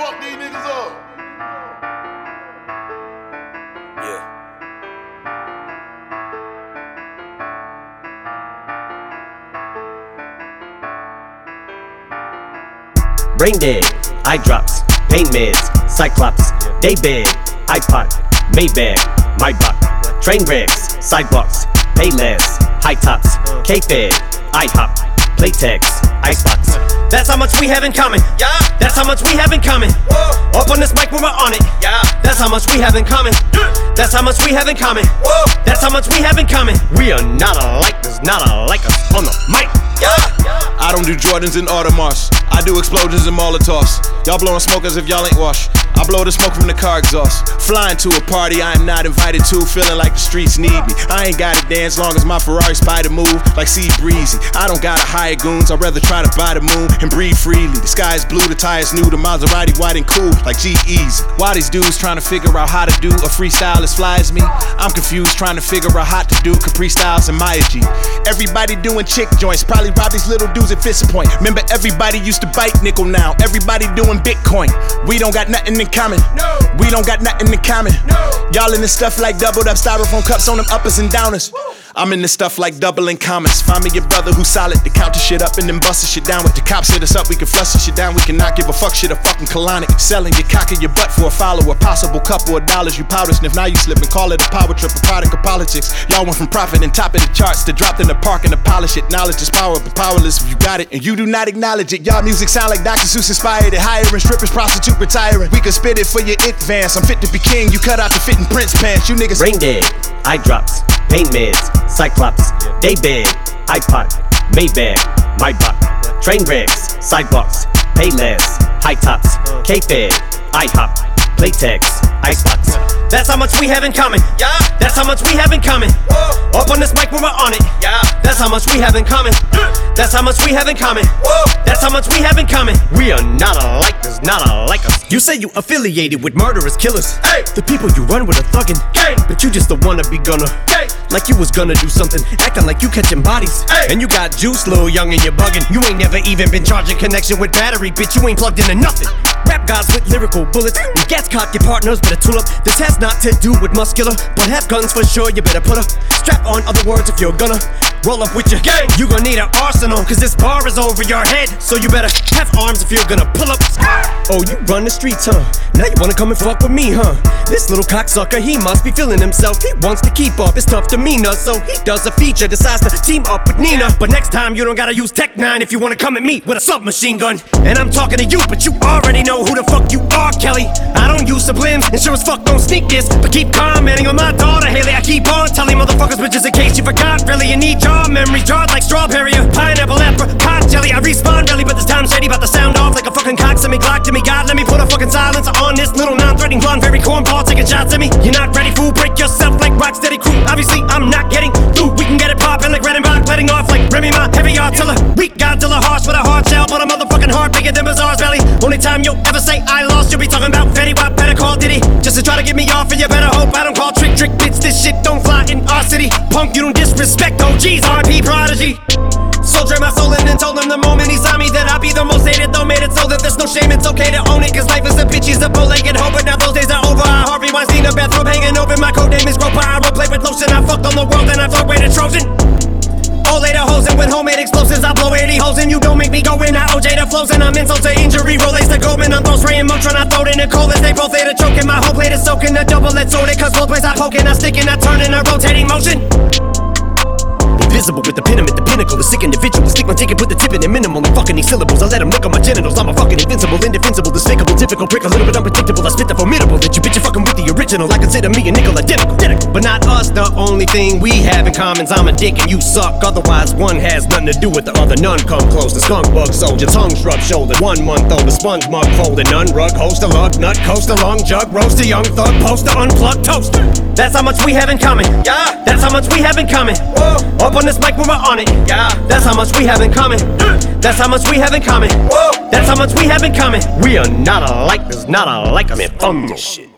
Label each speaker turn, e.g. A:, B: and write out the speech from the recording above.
A: fuck these niggas up.
B: Yeah.
C: Brain dead, eye drops, pain meds, Cyclops, day bed, iPod, Maybach, my buck, train wrecks, sidewalks, pay less, high tops, K-Fed, IHOP, Playtex, Icebox.
D: That's how much we have in common. Yeah. That's how much we have in common. Whoa. Up on this mic when we're on it. Yeah. That's how much we have in common. That's how much we have in common. Whoa. That's how much we have in common.
C: We are not alike, there's not alike us on the mic.
D: Yeah.
B: I don't do Jordans and Audemars. I do explosions and Molotovs. Y'all blowing smoke as if y'all ain't washed. I blow the smoke from the car exhaust. Flying to a party I am not invited to, feeling like the streets need me. I ain't gotta dance long as my Ferrari spider move like Sea Breezy. I don't gotta hire goons, I'd rather try to buy the moon and breathe freely. The sky is blue, the tires new, the Maserati white and cool like G-Eazy. Why these dudes trying to figure out how to do a freestyle as fly as me? I'm confused trying to figure out how to do Capri Styles and Maya G. Everybody doing chick joints, probably rob these little dudes at Fist Point. Remember everybody used to bite nickel, now everybody doing Bitcoin. We don't got nothing in common. No. We don't got nothing in common. No. Y'all in this stuff like doubled up styrofoam cups on them uppers and downers. Woo. I'm in this stuff like doubling commas. Find me your brother who's solid to count the shit up and then bust the shit down. With the cops hit us up, we can flush the shit down. We cannot give a fuck shit a fucking colonic. Selling your cock in your butt for a follower. Possible couple of dollars you powder sniff. Now you slip and call it a power trip, a product of politics. Y'all went from profit and top of the charts to dropped in the park and to polish it. Knowledge is power, but powerless if you got it and you do not acknowledge it. Y'all music sound like Dr. Seuss inspired it. Hiring strippers, prostitute retiring. We could spit it for your it vans. I'm fit to be king, you cut out the fitting Prince pants. You niggas
C: brain dead, eye drops, pain meds, Cyclops, day bed, iPod, Maybach, my buck, train wrecks, sidewalks, pay less, high tops, K-Fed, IHOP, Playtex, Icebox.
D: That's how much we have in common. Yeah. That's how much we have in common. Whoa. Up on this mic when we're on it. Yeah. That's how much we have in common. That's how much we have in common. Whoa. That's how much we have in common.
C: We are not alike, there's not alike us.
D: You say you affiliated with murderous killers. Hey. The people you run with are thuggin'. Gang. But you just the wannabe gunner. Gang. Like you was gonna do something, acting like you catching bodies. Hey. And you got juice, little young, and you're bugging. You ain't never even been charging connection with battery, bitch. You ain't plugged into nothing. Rap gods with lyrical bullets. When gas cock, your partners better tool up. This has not to do with muscular, but have guns for sure. You better put a strap on. Other words, if you're gonna roll up with your gang, you gonna need an arsenal, cause this bar is over your head. So you better have arms if you're gonna pull up. Oh, you run the streets, huh? Now you wanna come and fuck with me, huh? This little cocksucker, he must be feeling himself. He wants to keep up his tough demeanor, so he does a feature, decides to team up with Nina. But next time you don't gotta use Tech 9 if you wanna come at me with a submachine gun. And I'm talking to you, but you already know who the fuck you are, Kelly. I don't use sublims, and sure as fuck don't sneak this, but keep commenting on my daughter, Haley. I keep on telling motherfuckers, but just in case you forgot, really, you need jaw memory, jarred like strawberry or pineapple, apricot jelly. I respawn really, but this time shady, about to sound off like a fucking cock. Send me Glock to me, God, let me put a fucking silencer on this little non-threatening blonde, very cornball, taking shots at me. You're not ready, fool, break yourself like Rocksteady crew. Obviously, I'm not getting through. We can get it poppin' like Redenbach, letting off like Remy Ma, heavy artiller. Weak Godzilla, harsh with a hard shell, but a motherfucking heart bigger than Bazaar's belly. Only time you'll ever say I lost, you'll be talking about Fetty Wap, better call Diddy. Just to try to get me off, and you better hope I don't call trick bits. This shit don't fly in our city. Punk, you don't disrespect OGs, RP Prodigy. Soldier my soul in and told him the moment he saw me that I'd be the most hated, though made it so that there's no shame, it's okay to own it. Cause life is a bitch, he's a bow-legged hoe, but now those days are over. I Harvey Weinstein, a bathrobe hanging open. My code name is Groper, I roleplay with lotion. I fucked on the world and I thought way to Trojan. Oh, later hoes and with homemade explosives I blow 80 holes and you don't make me go in. I OJ the flows and I'm insult to injury. Rolex the Goldman, I'm throw spraying Motron. I throw it in the cold as they both later choking. My whole plate is soaking, the double let's it. Cause both ways I poking, I sticking, I turn in a rotating motion. Invisible with the pin, I'm at the pinnacle. A sick individual, stick my ticket, put the tip in it minimal. I'm fucking these syllables, I let them look on my genitals. I'm a fucking invincible, indefensible, despicable, difficult prick, a little bit unpredictable. I spit the formidable, that you bitch, you fucking with the original. I consider me a nickel identical. But not us, the only thing we have in common is I'm a dick and you suck. Otherwise, one has nothing to do with the other. None come close. The skunk bug soldier, tongue shrub shoulder. 1 month old, the sponge mug folded. None rug, host a lug, nut, coast a long jug, roast a young thug, poster, unplugged toaster. That's how much we have in common. Yeah. That's how much we have in common. Whoa. Up on this mic when we're on it. Yeah. That's how much we have in common. That's how much we have in common. Whoa. That's how much we have in common.
C: We are not alike, there's not alike us. Man, fuck this shit.